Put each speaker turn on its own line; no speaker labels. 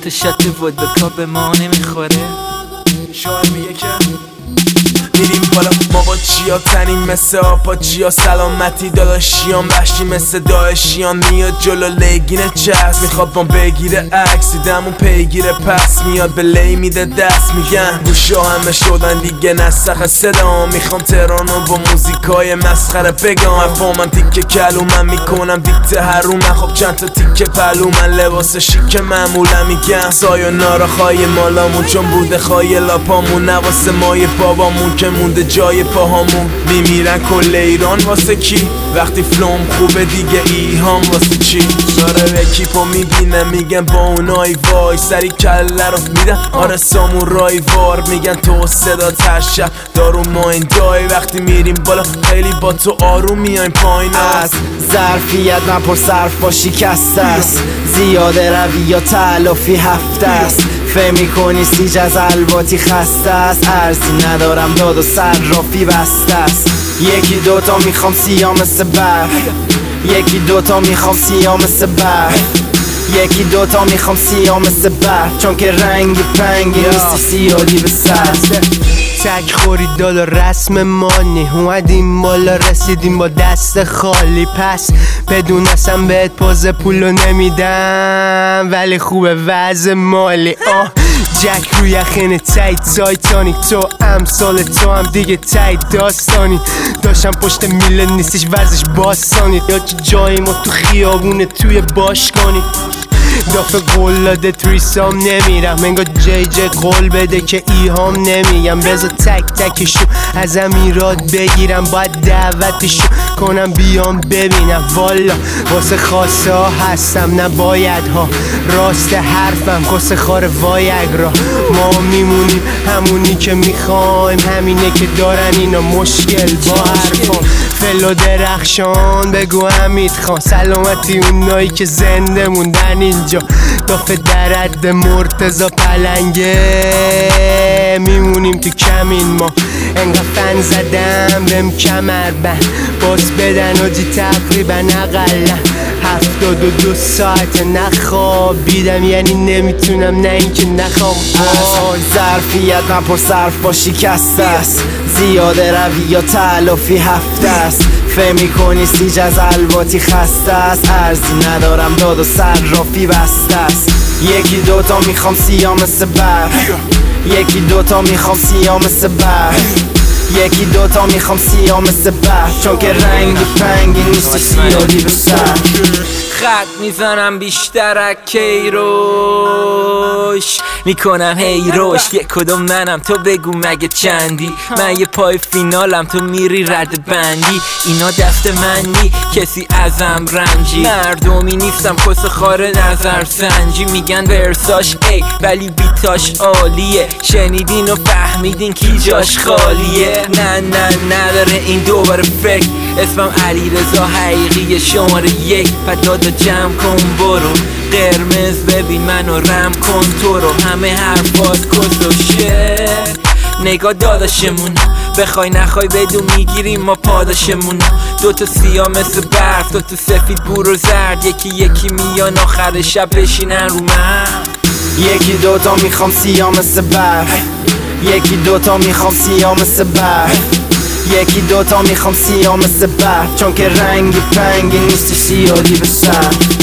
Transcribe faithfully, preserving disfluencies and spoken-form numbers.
حتی شات ودکا به ما نمیخوره.
شاعر میگه که میریم بالا ما با چیا تنیم مثل آپاچیا، سلامتی داداشیان وحشی مثل داعشیان. میاد جلو لیگین چسب میخواد ما بگیره عکس، دیدمون پیگیره پس میاد به لی میده دست. میگن گوشا همه شدن دیگه نسخ صدا، میخوام تهرانو با موزیکای مسخره بگم. افامم تیکه کلومم میکنم دیکته هرومن، خب چند تا تیکه پلومن لباس شیک معمولم. میگم سایونارا خواهی مالامون چون بوده خواهی لاپامون، نواسه مای بابامون که مونده جای پاهامون. میمیرن کل ایران واسه کی؟ وقتی فلوم خوبه دیگه ایهام واسه چی؟ داره اکیپو میبینه میگن با اونایی وای، سری کله رو میدن آره سامورایی وار. میگن تو صدا ترشب دارو ما این دای، وقتی میریم بالا خیلی با تو آروم میایم پایین.
از ظرفیت نپر صرف با شکسته است، زیاده روی یا تلافی هفته است. فهم میکنی سیج از الباتی خسته است، ارزی ندارم داد و صرافی بسته است. یکی دوتا میخوام سیاه مثل برف، یکی دوتا میخوام سیاه مثل برف، یکی دوتا میخوام سیاه مثل برف، چون که رنگی پنگی نیستی سیادی به سر.
تک خوری دالا رسم مانی، اومدیم بالا رسیدیم با دست خالی. پس بدونستم بهت پوز پولو نمیدم ولی خوبه وضع مالی. آه جک روی یخین تایت تایتانیک، تو امثال تو هم دیگه تایت داستانی. داشتم پشت میله نیستش ورزش باستانی، یا که جای ما تو خیابونه توی باشگانی. دافه قول داده تریسام نمیرم، انگار جی جی قول بده که ایهام نمیگم. بذار تک تکشو از امیرات بگیرم، باید دعوتشو کنم بیام ببینم. والا واسه خاصه ها هستم نباید ها، راست حرفم واسه خار وایگرا. ما میمونیم همونی که میخوایم، همینه که دارن اینا مشکل با حرفام. فلو درخشان بگو حمید خان، سلامتی اونایی که زنده موندن اینجا. دافه در حد مرتضی پلنگه، میمونیم تو کمین ما. انقدر فن زدم بهم کمر بند، باز بدن آجی تقریبا اقلا هفتاد و دو ساعت نخوابیدم، یعنی نمیتونم نه اینکه نخوام.
ظرفیت نپر صرف با شکسته است، زیاده روی یا تلافی هفته است. فهم میکنی سیج از الباتی خسته است، ارزی ندارم داد و صرافی بسته است. یکی دوتا میخوام سیاه مثل برف، یکی دوتا میخوام سیاه مثل برف، یکی دوتا میخوام سیاه مثل برف، چون که رنگی پنگی نیستی سیادی به سر.
خط میزنم بیشتر از کیروش، میکنم هی روش. یک کدوم منم تو بگو مگه چندی؟ من یه پای فینالم تو میری رد بندی. اینا دست من نی کسی ازم رنجی، مردمی نیستم کس خار نظر سنجی. میگن ورساش ای ولی بیتاش عالیه، شنیدین و فهمیدین کی جاش خالیه. نه نه نداره این دوباره فکر، اسمم علی رضا حقیقی شماره یک. پدادا جمع کن برو، قرمز ببین منو رم کن تو رو. همه حرفات کس و شعر، نگاه داداشمون بخوای نخوای بدون میگیریم ما پاداشمون. دوتا سیاه مثل برف، دوتا سفید بور و زرد، یکی یکی میان آخر شب بشینن رو من.
یکی دوتا میخوام سیاه مثل برف، یکی دوتا میخوام سیاه مثل برف، یکی دوتا میخوام سیاه مثل برف، چون که رنگی پنگی نیستی سیادی به سر.